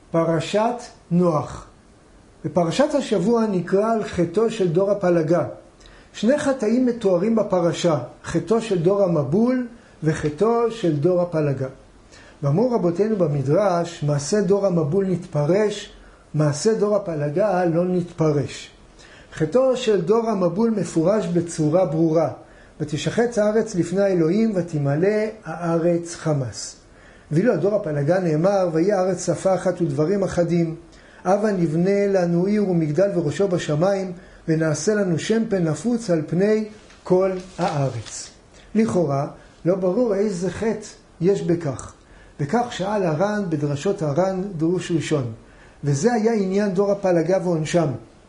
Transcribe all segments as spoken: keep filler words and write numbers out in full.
פרשת נוח. בפרשת השבוע נקרא על חטאו של דור הפלגה. שני חטאים מתוארים בפרשה, חטאו של דור המבול וחטאו של דור הפלגה. ואמרו רבותינו במדרש, מעשה דור המבול נתפרש, מעשה דור הפלגה לא נתפרש. חטאו של דור המבול מפורש בצורה ברורה, ותשחץ הארץ לפני האלוהים ותמלא הארץ חמס. ואילו הדור הפלגה נאמר, ויהי הארץ שפה אחת ודברים אחדים, הבה נבנה לנו עיר ומגדל וראשו בשמיים, ונעשה לנו שם פן נפוץ על פני כל הארץ. לכאורה, לא ברור איזה חטא יש בכך. וכך שאל הר"ן בדרשות הר"ן דרוש ראשון. וזה היה עניין דור הפלגה ועונשם.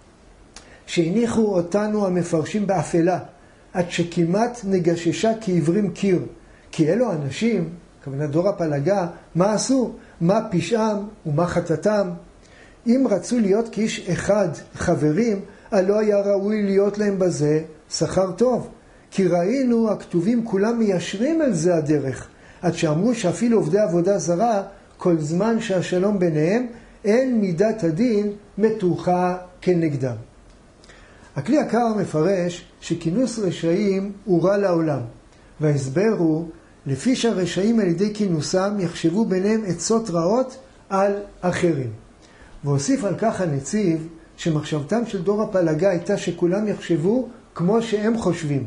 שהניחו אותנו המפרשים באפלה, עד שכמעט נגששה כעברים קיר. כי אלו אנשים, כוונה דור הפלגה, מה עשו? מה פשעם ומה חטאתם? אם רצו להיות כאיש אחד חברים, הלא היה ראוי להיות להם בזה שכר טוב. כי ראינו הכתובים כולם מיישרים על זה הדרך, עד שאמרו שאפילו עובדי עבודה זרה, כל זמן שהשלום ביניהם, אין מידת הדין מתוחה כנגדם. הכלי יקר מפרש שכינוס רשעים הוא רע לעולם, וההסבר הוא, לפי שהרשעים על ידי כינוסם יחשבו ביניהם עצות רעות על אחרים. והוסיף על כך הנציב שמחשבתם של דור הפלגה הייתה שכולם יחשבו כמו שהם חושבים,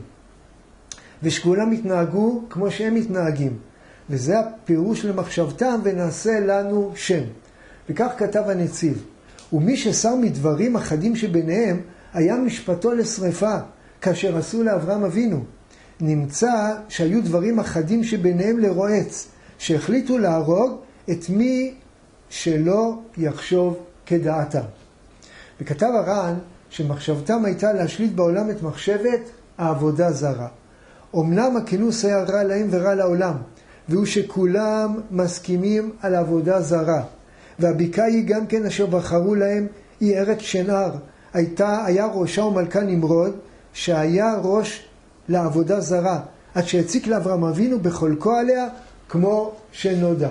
ושכולם יתנהגו כמו שהם מתנהגים. וזה הפירוש למחשבתם, ונעשה לנו שם. וכך כתב הנציב, ומי ששר מדברים אחדים שביניהם, היה משפטו לשריפה, כאשר עשו לאברהם אבינו. נמצא שהיו דברים אחדים שביניהם לרועץ, שהחליטו להרוג את מי שלא יחשוב כדעתם. וכתב הר"ן שמחשבתם הייתה להשליט בעולם את מחשבת העבודה זרה. אמנם הכינוס היה רע להם ורע לעולם, והוא שכולם מסכימים על עבודה זרה. והבקעה היא גם כן אשר בחרו להם היא ארץ שנער. הייתה, היה ראשה ומלכה נמרוד, שהיה ראש לעבודה זרה, עד שהציק לאברהם אבינו בחולקו עליה, כמו שנודע.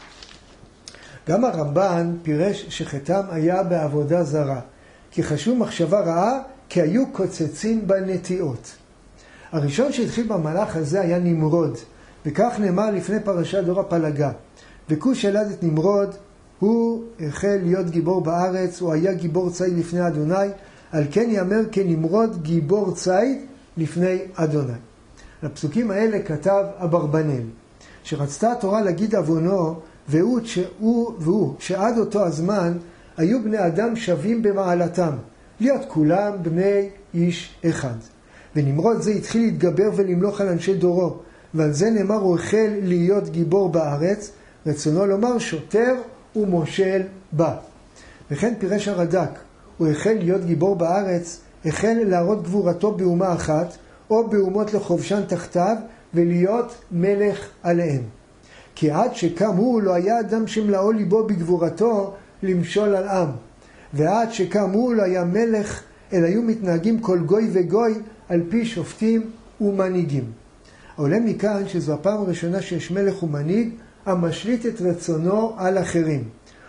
גם הרמב"ן פירש שחטאם היה בעבודה זרה, כי חשבו מחשבה רעה, כי היו קוצצים בנטיעות. הראשון שהתחיל במהלך הזה היה נמרוד, וכך נאמר לפני פרשת דור הפלגה. וכוש ילד את נמרוד, הוא החל להיות גיבור בארץ, הוא היה גיבור ציד לפני אדוני, על כן יאמר כנמרוד גיבור ציד לפני אדוני. לפסוקים האלה כתב אברבנאל, שרצתה התורה להגיד עוונו, והוא, שהוא, והוא שעד אותו הזמן היו בני אדם שווים במעלתם, להיות כולם בני איש אחד. ונמרוד זה התחיל להתגבר ולמלוך על אנשי דורו, ועל זה נאמר הוא החל להיות גיבור בארץ, רצונו לומר שוטר ומושל בה. וכן פירש הרד"ק, הוא החל להיות גיבור בארץ, החל להראות גבורתו באומה אחת, או באומות לחובשן תחתיו, ולהיות מלך עליהם. כי עד שקם הוא לא היה אדם שמלאו ליבו בגבורתו למשול על עם. ועד שקם הוא לא היה מלך, אלא היו מתנהגים כל גוי וגוי על פי שופטים ומנהיגים. עולה מכאן שזו הפעם הראשונה שיש מלך ומנהיג המשליט את רצונו על אחרים.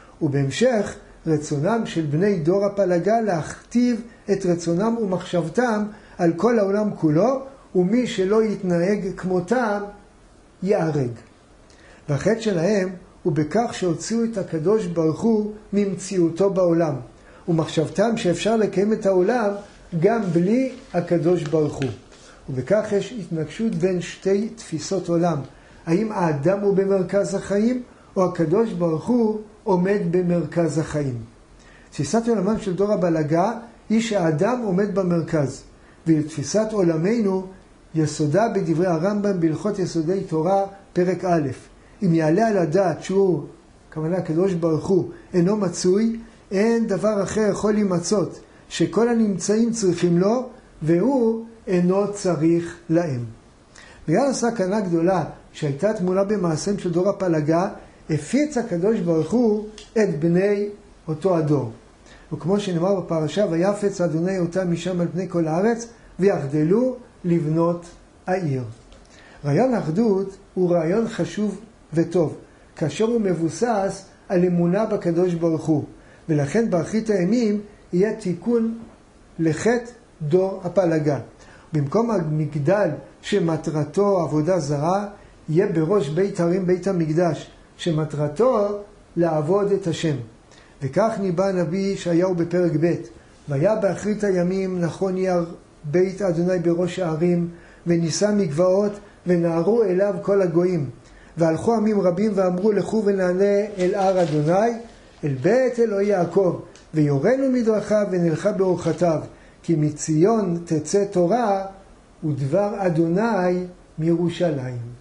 ובהמשך רצונם של בני דור הפלגה להכתיב את רצונם ומחשבתם על כל העולם כולו, ומי שלא יתנהג כמותם יערג. והחטא שלהם הוא בכך שהוציאו את הקדוש ברוך הוא ממציאותו בעולם, ומחשבתם שאפשר לקיים את העולם גם בלי הקדוש ברוך הוא. ובכך יש התנגשות בין שתי תפיסות עולם. האם האדם הוא במרכז החיים, או הקדוש ברוך הוא עומד במרכז החיים? תפיסת עולמם של דור הפלגה היא שהאדם עומד במרכז, ולתפיסת עולמנו יסודה בדברי הרמב"ם בהלכות יסודי תורה פרק א'. אם יעלה על הדעת שהוא, כמובן הקדוש ברוך הוא, אינו מצוי, אין דבר אחר יכול להימצאות, שכל הנמצאים צריכים לו, והוא אינו צריך להם. בגלל הסכנה גדולה שהייתה תמונה במעשיהם של דור הפלגה, הפיץ הקדוש ברוך הוא את בני אותו הדור. וכמו שנאמר בפרשה, ויפץ אדוני אותם משם על פני כל הארץ, ויחדלו לבנות העיר. רעיון האחדות הוא רעיון חשוב וטוב, כאשר הוא מבוסס על אמונה בקדוש ברוך הוא. ולכן באחרית הימים יהיה תיקון לחטא דור הפלגה. במקום המגדל שמטרתו עבודה זרה, יהיה בראש בית הרים בית המקדש, שמטרתו לעבוד את השם. וכך ניבא הנביא ישעיהו בפרק ב', והיה באחרית הימים נכון יהיה בית אדוני בראש הערים, ונישא מגבעות, ונערו אליו כל הגויים. והלכו עמים רבים ואמרו, לכו ונעלה אל הר אדוני, אל בית אלוהי יעקב, ויורנו מדרכיו ונלכה באורחתיו, כי מציון תצא תורה ודבר אדוני מירושלים.